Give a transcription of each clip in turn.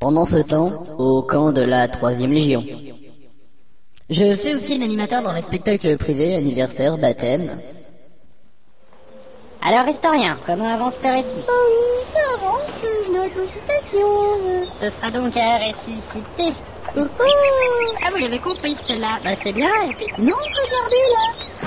Pendant ce temps, au camp de la 3e Légion. Je fais aussi l'animateur dans les spectacles privés, anniversaires, baptêmes. Alors, historien, comment avance ce récit? Ça avance, je note vos citations. Ce sera donc un récit cité. Ah, vous l'avez compris, celle-là. Bah, c'est bien, et puis... Non, regardez là.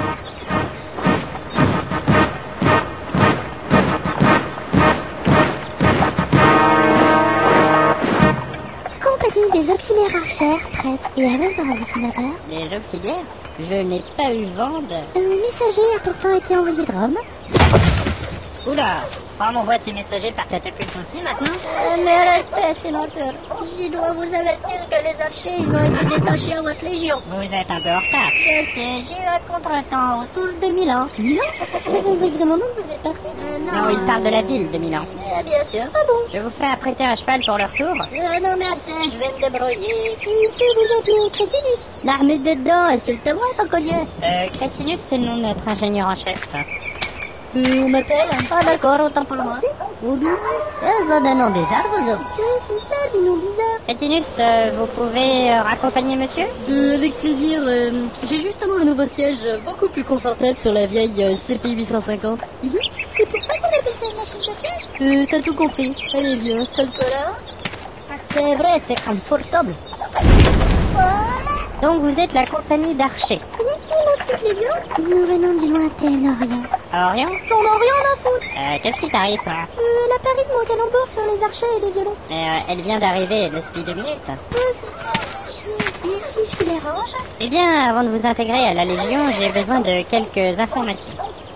Compagnie des auxiliaires archères, prêtes et à vos ordres, sénateur. Des auxiliaires? Je n'ai pas eu vent de... Un messager a pourtant été envoyé de Rome. Oula! On envoie ces messagers par catapulte aussi maintenant? Mais respect, sénateur. Je dois vous avertir que les archers, ils ont été détachés à votre légion. Vous êtes un peu en retard. Je sais, j'ai eu un contretemps autour de Milan. Milan? C'est désagrément que vous êtes parti? Non, il parle de la ville de Milan. Bien sûr, pardon. Je vous fais apprêter à cheval pour le retour. Non merci, je vais me débrouiller. Tu peux vous appeler Crétinus. L'armée dedans, insulte-moi, tant collier. Crétinus, c'est le nom de notre ingénieur en chef. On m'appelle? Ah d'accord, autant pour moi. Odus? Ça a un nom bizarre, vos hommes. C'est ça, des noms bizarres. Crétinus, vous pouvez raccompagner monsieur? Avec plaisir. J'ai justement un nouveau siège beaucoup plus confortable sur la vieille CP 850. C'est pour ça qu'on appelle ça une machine de siège? T'as tout compris. Allez, viens, installe-toi là. C'est vrai, c'est confortable. Donc vous êtes la compagnie d'archers. Les violons? Nous venons du lointain Orient. Orient? On n'a rien à foutre. Qu'est-ce qui t'arrive, toi? La Paris de mon calembour sur les archers et les violons. Elle vient d'arriver depuis 2 minutes. C'est ça, et si je vous dérange? Eh bien, avant de vous intégrer à la Légion, j'ai besoin de quelques informations.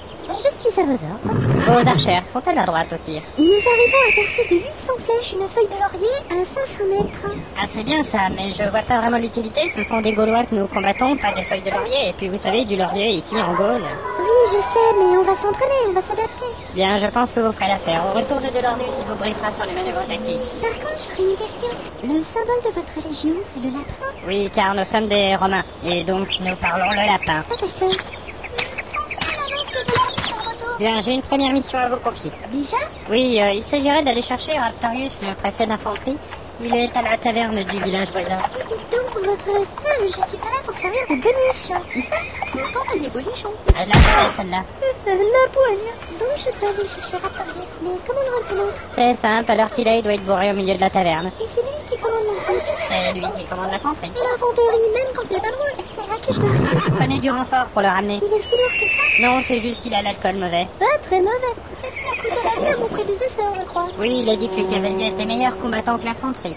Je suis à vos ordres. Vos archères sont-elles à droite au tir? Nous arrivons à percer de 800 flèches une feuille de laurier à 500 mètres. Ah, c'est bien ça, mais je vois pas vraiment l'utilité. Ce sont des Gaulois que nous combattons, pas des feuilles de laurier. Et puis vous savez, du laurier ici en Gaule. Oui, je sais, mais on va s'entraîner, on va s'adapter. Bien, je pense que vous ferez l'affaire. Au retour de Delornus, il vous briefera sur les manœuvres tactiques. Par contre, j'aurais une question. Le symbole de votre légion, c'est le lapin? Oui, car nous sommes des Romains. Et donc, nous parlons le lapin. Ah, d'accord. Sentinelle annonce que Delornus en retour. Bien, j'ai une première mission à vous confier. Déjà? Oui, il s'agirait d'aller chercher Raptorius, le préfet d'infanterie. Il est à la taverne du village voisin. Et dites donc, pour votre respect, je suis pas là pour servir de boniche. Pourtant, t'as des bonichons. Ah, je la connais, celle-là. La poigne. Donc, je dois aller chercher Raptorius, mais comment le reconnaître? C'est simple, à l'heure qu'il est, il doit être bourré au milieu de la taverne. Et c'est lui qui commande l'infanterie? C'est lui qui commande l'infanterie. Et l'infanterie, même quand c'est pas drôle. C'est là que je dois... Prenez du renfort pour le ramener. Il est si lourd que ça? Non, c'est juste qu'il a l'alcool mauvais. Ah, très mauvais. C'est ce qui a coûté la vie à mon prédécesseur, je crois. Oui, il a dit que le cavalier était meilleur combattant que l'infanterie.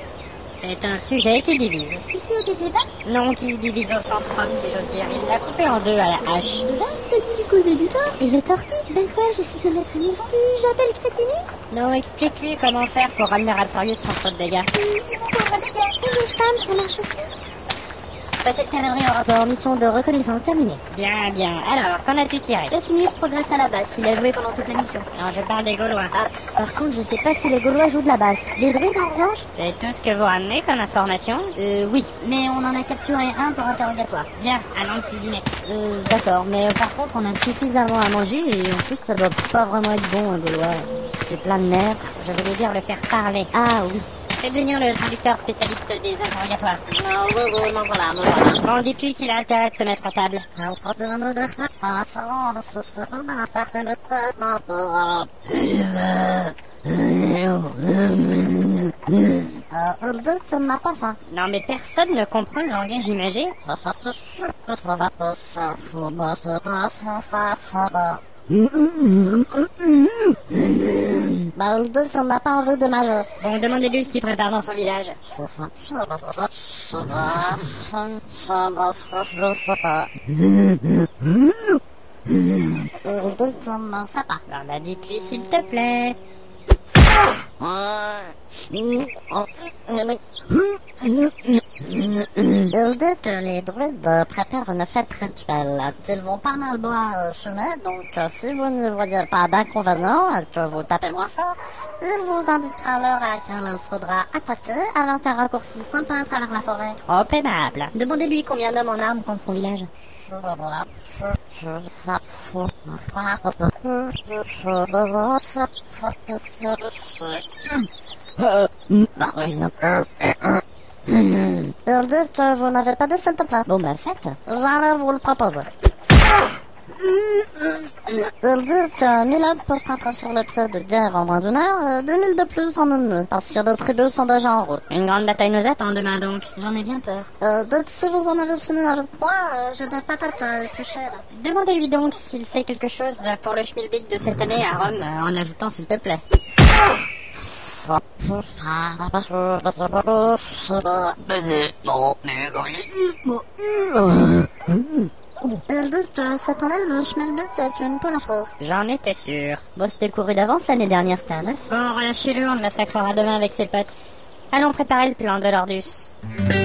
C'est un sujet qui divise. Il y a des débats? Non, qui divise au sens propre, si j'ose dire. Il l'a coupé en deux à la hache. Là, ça lui causait du tort. Et le tortue? Ben quoi, j'essaie de me mettre à niveau. J'appelle Crétinus? Non, explique-lui comment faire pour ramener Raptorius sans trop de dégâts. Il vous faudra des gars. Et les femmes, ça marche aussi? Préfet de cavalerie en rapport, mission de reconnaissance terminée. Bien, bien. Alors, qu'en as-tu tiré? Crétinus progresse à la basse, il a joué pendant toute la mission. Non, je parle des Gaulois. Ah, par contre, je sais pas si les Gaulois jouent de la basse. Les druides, en revanche? C'est tout ce que vous ramenez comme information? Oui, mais on en a capturé un pour interrogatoire. Bien, allons cuisiner. D'accord, mais par contre, on a suffisamment à manger et en plus, ça doit pas vraiment être bon, un Gaulois. C'est plein de nerfs. Je voulais dire le faire parler. Ah oui. Faites venir le traducteur spécialiste des interrogatoires. Voilà. Bon, dites-lui qu'il a intérêt de se mettre à table. Ça n'a pas faim. Non, mais personne ne comprend le langage imagé. On n'a pas envie de manger. Bon, demandez-lui ce qu'il prépare dans son village. On n'en sait pas. Alors, bah, dites-lui s'il te plaît. Ils disent que les druides préparent une fête rituelle. Ils vont pas mal boire fumer, donc si vous ne voyez pas d'inconvénient et que vous tapez moins fort, il vous indiquera l'heure à laquelle il faudra attaquer avec un raccourci sympa à travers la forêt. Trop aimable. Demandez-lui combien d'hommes en armes contre son village. Ça Il dit que vous n'avez pas de s'il te plaît. Bon bah faites. J'allais vous le proposer. Il dit que 1000 hommes peuvent entrer sur le pied de guerre en moins d'une heure et 10 000 de plus en une nuit, parce que les tribus sont déjà en route. Une grande bataille nous attend demain donc. J'en ai bien peur. Dites si vous en avez fini avec moi, j'ai des patates à éplucher là. Demandez-lui donc s'il sait quelque chose pour le schmilblick de cette année à Rome, en ajoutant s'il te plaît. Il dit que cette année, le schmilblick est une poule à frire. J'en étais sûr. Bon, c'était couru d'avance l'année dernière, c'était un 9. Bon, relâchez-le, on le massacrera demain avec ses potes. Allons préparer le plan de l'Ordus.